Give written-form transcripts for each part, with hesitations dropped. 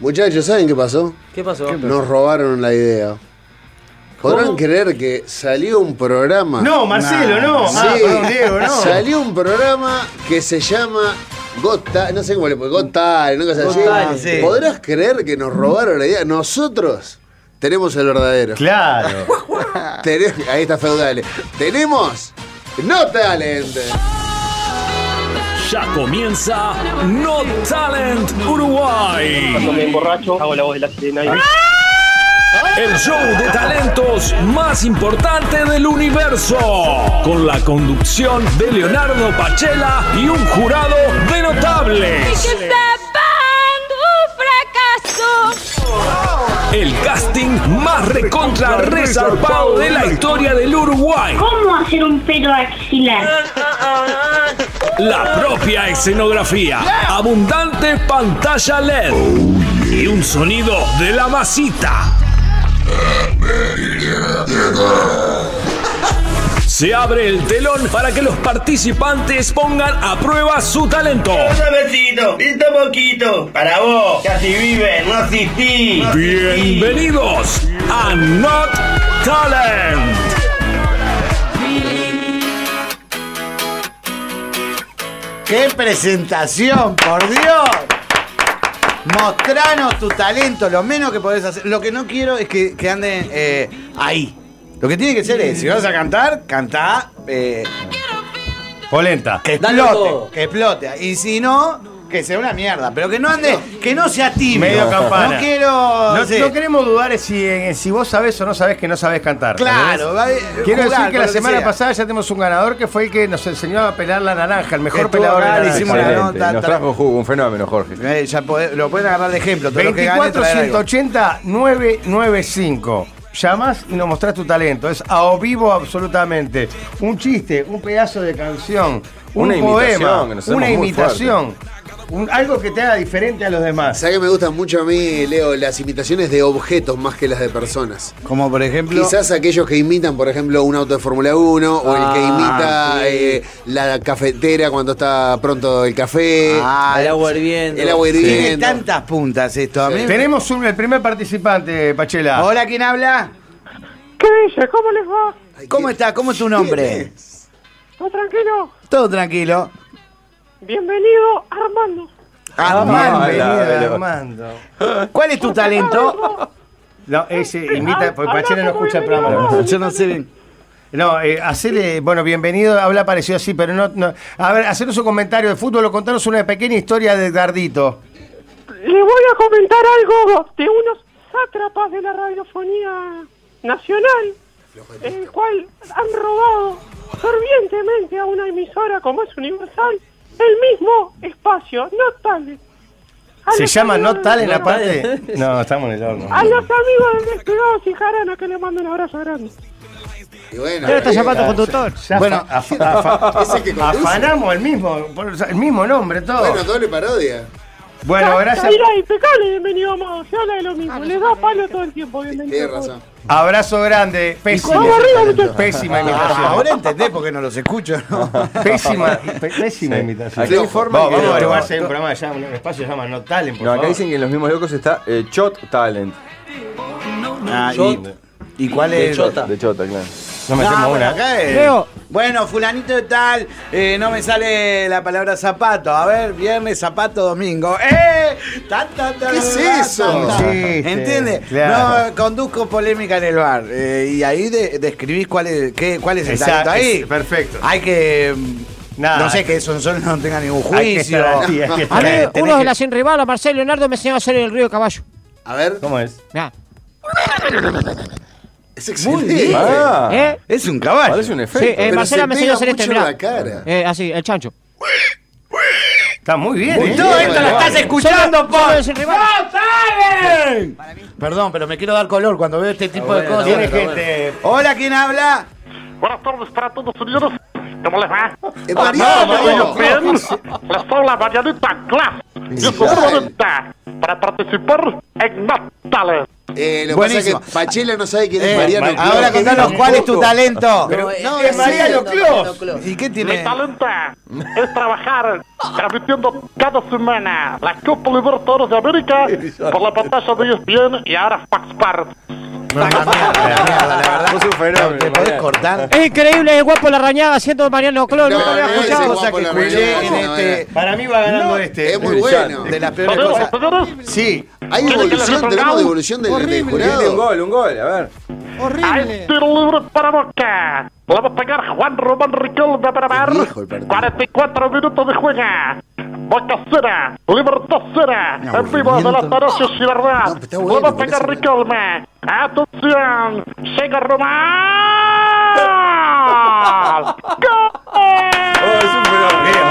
Muchachos, ¿saben qué pasó? ¿Qué pasó? Nos robaron la idea. ¿Podrán creer que salió un programa? No, Marcelo, no. Sí, Perdón, Diego, no. salió un programa que se llama no sé cómo le puede, Got Talent, ¿no? Got Talent, Sí. ¿Podrás creer que nos robaron la idea? Nosotros tenemos el verdadero. Claro. Ahí está Feudale. Tenemos No Talent. Ya comienza No Talent Uruguay. Cuando me emborracho, hago la voz de la sirena. El show de talentos más importante del universo. Con la conducción de Leonardo Pachela y un jurado de notables. El casting más recontra resarpado de la historia del Uruguay. ¿Cómo hacer un pedo axilar? La propia escenografía, abundante pantalla LED y un sonido de la masita. Se abre el telón para que los participantes pongan a prueba su talento. Un besito, listo poquito, para vos, que así viven, no asistí. Bienvenidos a Not Talent. ¡Qué presentación, por Dios! Mostranos tu talento, lo menos que podés hacer. Lo que no quiero es que anden ahí. Lo que tiene que ser es, si vas a cantar, cantá. Polenta. Que explote. Y si no, que sea una mierda. Pero que no ande, que no sea tímido. Medio campana. No quiero. No queremos dudar si vos sabés o no sabés que no sabés cantar. Claro, quiero decir que la semana pasada ya tenemos un ganador que fue el que nos enseñó a pelar la naranja, el mejor pelador de naranja. Hicimos la nota. Nos trajo jugo, un fenómeno, Jorge. Ya lo pueden agarrar de ejemplo. 24-180-995. Llamás y nos mostrás tu talento. Es a vivo absolutamente. Un chiste, un pedazo de canción, un poema, una imitación. Algo que te haga diferente a los demás. ¿Sabes que me gustan mucho a mí, Leo? Las imitaciones de objetos más que las de personas. Como por ejemplo. Quizás aquellos que imitan, por ejemplo, un auto de Fórmula 1 o el que imita la cafetera cuando está pronto el café. El agua hirviendo. El agua hirviendo. Tiene tantas puntas esto. Sí. Tenemos el primer participante, Pachela. Hola, ¿quién habla? ¿Qué dice? ¿Cómo les va? ¿Cómo está? ¿Cómo es tu nombre? ¿Todo tranquilo? Todo tranquilo. Bienvenido, Armando. Armando. ¿Cuál es tu talento? No, ese imita, porque Pachela no escucha el programa. Yo no sé bien. No, hacele, bienvenido, habla parecido así, pero no. A ver, hacernos un comentario de fútbol o contarnos una pequeña historia de Dardito. Le voy a comentar algo de unos sátrapas de la radiofonía nacional, el cual han robado fervientemente a una emisora como es Universal el mismo espacio, No Talent. ¿Se llama No Talent aparte? No, estamos en el horno. A los amigos de Despegados y Jarana que le mando un abrazo grande. Y bueno, ¿Qué está llamando conductor? Bueno, ese que conduce. afanamos el mismo nombre, todo. Bueno, doble parodia. Bueno, gracias. Mira, impecable, bienvenido, Amado. Se habla de lo mismo. Les da palo todo el tiempo, bienvenido. Tienes razón. Abrazo grande. Pésima imitación. Ahora entendés por qué no los escucho, ¿no? Pésima imitación. Acá informan Vamos que- a averiguar si hay un programa un espacio que se llama No Talent, por No, acá favor. dicen que en Los Mismos Locos está Chot Talent. ¿Y cuál es? De Chota. De Chota, claro. No metemos bueno, una. acá es. Leo. Bueno, fulanito de tal, no me sale la palabra zapato. A ver, viernes, zapato, domingo. ¿Qué es eso? ¿Entiendes? Claro. No, conduzco polémica en el bar. Y ahí describís cuál es el Exacto, talento ahí. perfecto. Hay que... Nada. No sé, que eso no tenga ningún Hay que juicio. estar ahí, hay que estar A mí, ahí. uno de la sin rival, a Marcelo Leonardo, me enseñó a hacer el río de caballo. A ver, ¿Cómo es? Mirá. es excelente. Ah, Es un caballo. parece un Sí, efecto. Pero Marcela se me enseñó a pega hacer este, mucho en mirá. la cara. Así, el chancho. Está muy bien, ¿eh? Todo esto lo estás escuchando, Solo por... el sin rival. Perdón, pero me quiero dar color cuando veo este tipo de cosas. Tiene gente. Hola, ¿quién habla? Buenas tardes para todos, señores. ¿Cómo les va? Es Mariano. Bien, les habla Marianita Glass. Yo soy Marianita para participar en No Talent. Lo que pasa Buenísimo. es que Pachela no sabe quién es Mariano Clos. Ahora contanos cuál es tu talento. No, es Mariano Clos. ¿Y qué Mi tiene? talento es trabajar transmitiendo cada semana la Copa Libertadores de América por la pantalla de ESPN y ahora Fox Sports. La verdad. Sos un fenómeno. ¿Te podés cortar? Es increíble, el guapo Larrañaga haciendo Mariano Clos. No, Nunca había no, ese escuchado. guapo Cosa que Larrañaga, escuché en no, este. Para mí va ganando este. Es muy bueno. De las peores Señores, cosas. señores, Sí. Hay devolución, tenemos devolución del Tiene jurado. un gol, a ver. hay tiro libre para Boca. Le va a pegar Juan Román Riquelme para ver. Es viejo el partido. 44 minutos de juega. Boca 0, Libertad 0. En vivo de las Tarocios y verdad. No, pero está bueno, Le va a por pegar eso. Riquelme. Atención. Llega Román. ¡Gol! Es un fenómeno.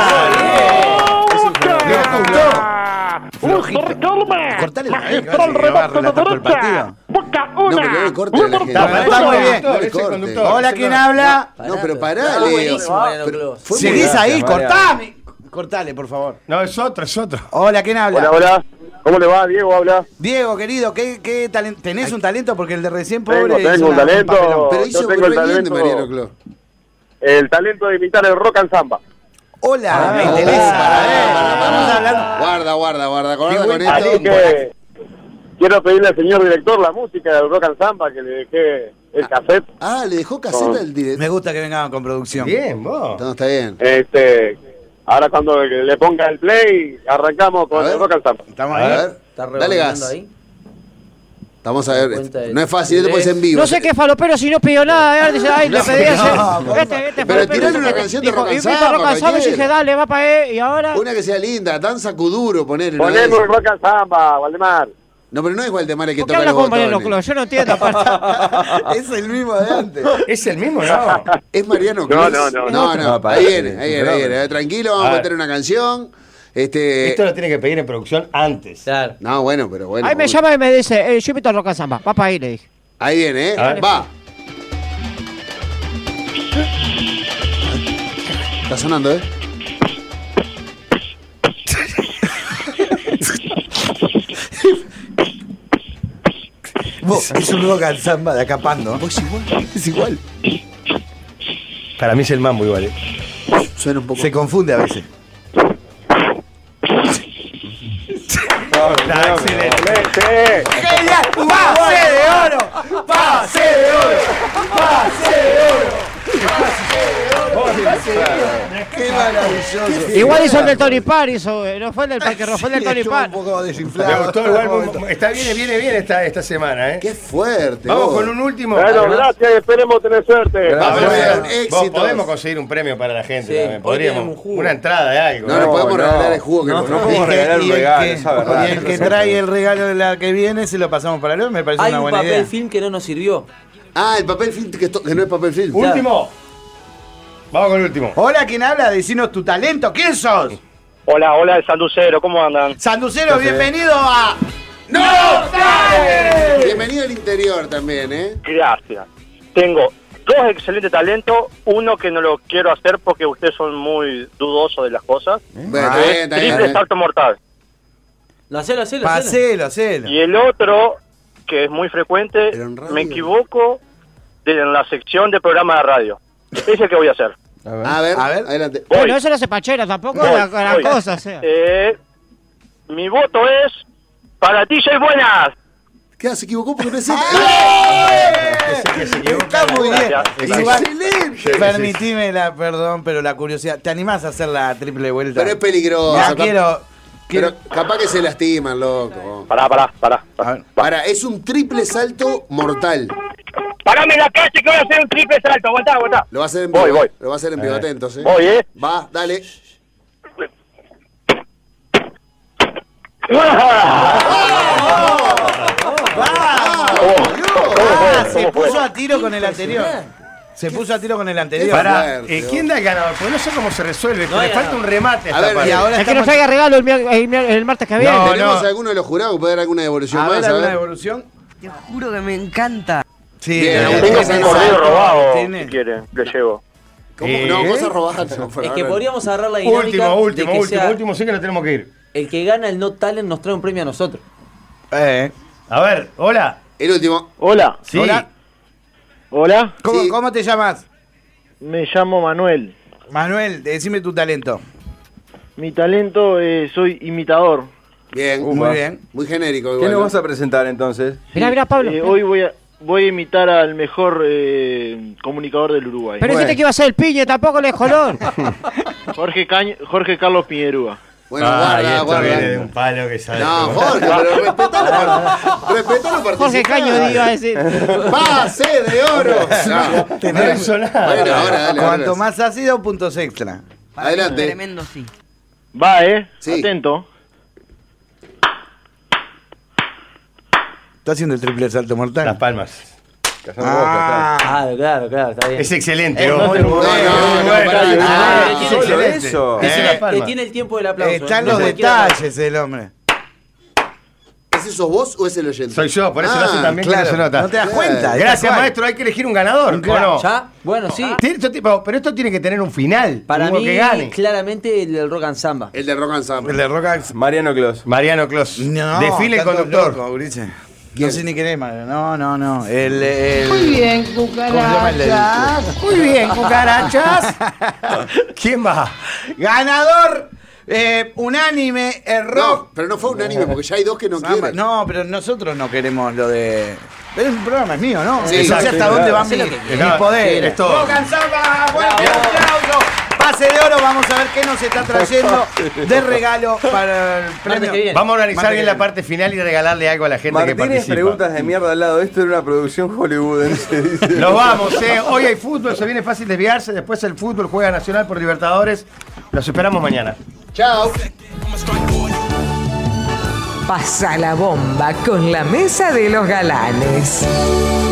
Cortale la Magistral que va a remate de relatar todo el derecha. partido. Boca No, 1. pero no le corte a la gente. Está muy bien. No le Es el corte. conductor. Hola, ¿quién habla? No, pero pará, Está Leo. buenísimo, Mariano Pero Clos. fue Si muy dice ahí, gracias, cortame. Cortale, por favor. No, es otro. Hola, ¿quién habla? Hola, hola. ¿Cómo le va? Diego habla. Diego, querido, ¿qué talento? ¿Tenés un talento? Porque el de recién pobre. Tengo hizo un una- talento. papelón. Pero Yo hizo tengo re el bien de talento. Mariano Clos. El talento de imitar el rock and samba. Hola, me Oh, interesa. pará. Vamos a hablar. Guarda con Así esto. que quiero pedirle al señor director la música del rock and samba, que le dejé el cassette. Ah, le dejó caseta al director. Me gusta que vengan con producción. Bien, vos. No, está bien. Ahora cuando le ponga el play, arrancamos con el rock and samba. Estamos A ahí. ver, dale gas. ahí. Vamos a ver. No es fácil, esto puede ser en vivo. No sé qué falopero si no pidió nada. Dice, ay, le pedí ese. Este Pero falopero tirale dice una que canción de dijo, rock and invita samba, rock and samba, y yo dije, cualquiera. dale, va para él. Y ahora. Una que sea linda, danza Kuduro, poner. Ponemos el rock and samba, Valdemar. No, pero no es Waldemar el que ¿Por qué toca habla los con Mariano botones. Clos? Yo no entiendo, aparte. Es el mismo de antes. ¿Es el mismo, no? ¿Es Mariano No, Clos? no, no. No, No, ahí parece, viene, ahí viene, ahí viene. Tranquilo, vamos a meter una canción. Esto lo tiene que pedir en producción antes. Claro. No, bueno, pero bueno. Ahí me llama y me dice, yo invito a rock and samba. Va para ahí, le dije. Ahí viene, A ver. Va. Está sonando, Vos, es un rock and samba de acá Pando. Es igual. Para mí es el mambo igual. Suena un poco. Se confunde a veces. Está excelente. ¡Genial! ¡Pase de oro! ¡Pase de oro! ¡Pase de oro! ¡Qué maravilloso! Igual hizo el del Tony Parr, no fue el del Parque Rojo, fue el del Tony Estuvo Parr. un poco Me desinflado. gustó igual. Está viene bien esta semana, ¿eh? Qué fuerte. Vamos vos. con un último. Bueno, Además, gracias, esperemos tener suerte. Vamos, vos- bien, vos éxitos. podemos conseguir un premio para la gente Sí, también. hoy Podríamos. tenemos un jugo. Una entrada de algo. No, le podemos regalar el jugo que No compró. podemos regalar un regalo, esa verdad. Y el que trae el regalo de la que viene se lo pasamos para luego, me parece Hay una un buena papel idea. film que no nos sirvió. Ah, el papel film que no es papel film. Último. Vamos con el último. Hola, ¿quién habla? Decinos tu talento. ¿Quién sos? Hola, hola, el Sanducero, ¿cómo andan? Sanducero, bienvenido a... ¡No! Bienvenido al interior también, ¿eh? Gracias. Tengo dos excelentes talentos, uno que no lo quiero hacer porque ustedes son muy dudosos de las cosas. Bueno, está bien, está bien. Triple salto mortal. Hacelo. Hacelo. Y el otro, que es muy frecuente, Pero en radio. me equivoco en la sección de programa de radio. Ese es el que voy a hacer. A ver, adelante. Voy. Bueno, eso no se pachera, tampoco Voy, la voy. cosa, o sea. Mi voto es para DJ Buenas. ¿Qué? ¿Se equivocó porque no es él? Está muy bien. Gracias. Igual, Excelente. permitime perdón, pero la curiosidad. ¿Te animás a hacer la triple vuelta? Pero es peligroso. Ya quiero... Pero capaz que se lastiman, loco. Pará. Para, es un triple salto mortal. Parame en la calle que voy a hacer un triple salto. Aguantá. Lo va a hacer en vivo. Voy. Lo va a hacer en vivo, atentos, ¿eh? Voy, Va, dale. Se puso a tiro con el anterior. Se puso a tiro con el anterior. Pará, ¿quién da el ganador? Porque no sé cómo se resuelve. No hay le falta un remate a A esta ver, parte. y ahora Es que nos traiga regalo el martes que viene. No, ¿Tenemos alguno de los jurados que puede dar alguna devolución A más? ver, A ¿alguna ver. devolución? Te juro que me encanta. Sí, Bien, tenés tengo Tengo un un corrido robado, Tiene. si quieren, le llevo. ¿Cómo? No, cosas robadas. No, por Es que ahora. podríamos agarrar la dinámica de que sea último, sí que nos tenemos que ir. el que gana el No Talent nos trae un premio a nosotros. A ver, hola. El último. Hola. Sí. Hola. Hola. ¿Cómo te llamas? Me llamo Manuel. Manuel, decime tu talento. Mi talento, soy imitador. Bien. Muy bien. Muy genérico. ¿Qué Igual, nos ¿no? vas a presentar entonces? Mirá, Pablo. Hoy voy a imitar al mejor comunicador del Uruguay. Pero dijiste que iba a ser el Piñe, tampoco el Escolón. Jorge Carlos Piñerúa. Bueno, guarda. Viene de un palo que sale. No, Jorge, pero respetalo Jorge Caño iba a decir. ¡Pase de oro! No hizo nada. Bueno, ahora dale. Cuanto más ácido, puntos extra. Adelante. Tremendo, sí. Va, Sí. Atento. Está haciendo el triple salto mortal. Las palmas. Claro, está bien. Es excelente. Eso. Tiene el tiempo del aplauso. Están No los cualquiera detalles el hombre. ¿Ese sos vos o es el oyente? Soy yo, por eso lo hace también claro, que no se nota. no te das cuenta. Gracias, maestro. Hay que elegir un ganador, ¿o no? ¿Ya? Bueno, sí. Pero esto tiene que tener un final. Para uno mí, que gane. claramente el del Rock and Samba. El de Rock and Samba. El de Roca. Mariano Clos. Mariano Clos. No, Define el tanto conductor. loco, Ulises. No sé ni quién es, Mariano. No. Muy bien, cucarachas. Muy bien, cucarachas. ¿Quién va? Ganador unánime, el rock. No, pero no fue unánime porque ya hay dos que no Samba. quieren. No, pero nosotros no queremos lo de. Pero el programa es mío, ¿no? Sí, Yo sé hasta dónde va mi No, poder. es todo. Rock and Samba, buen aplauso. Pase de oro, vamos a ver qué nos está trayendo de regalo para el premio. Vamos a organizar Martes bien que la viene. parte final y regalarle algo a la gente que Martínez participa. preguntas de mierda al lado. Esto era una producción hollywoodense. Dice. Nos vamos, Hoy hay fútbol, se viene fácil desviarse. Después el fútbol juega Nacional por Libertadores. Los esperamos mañana. Chao. Pasa la bomba con la mesa de los galanes.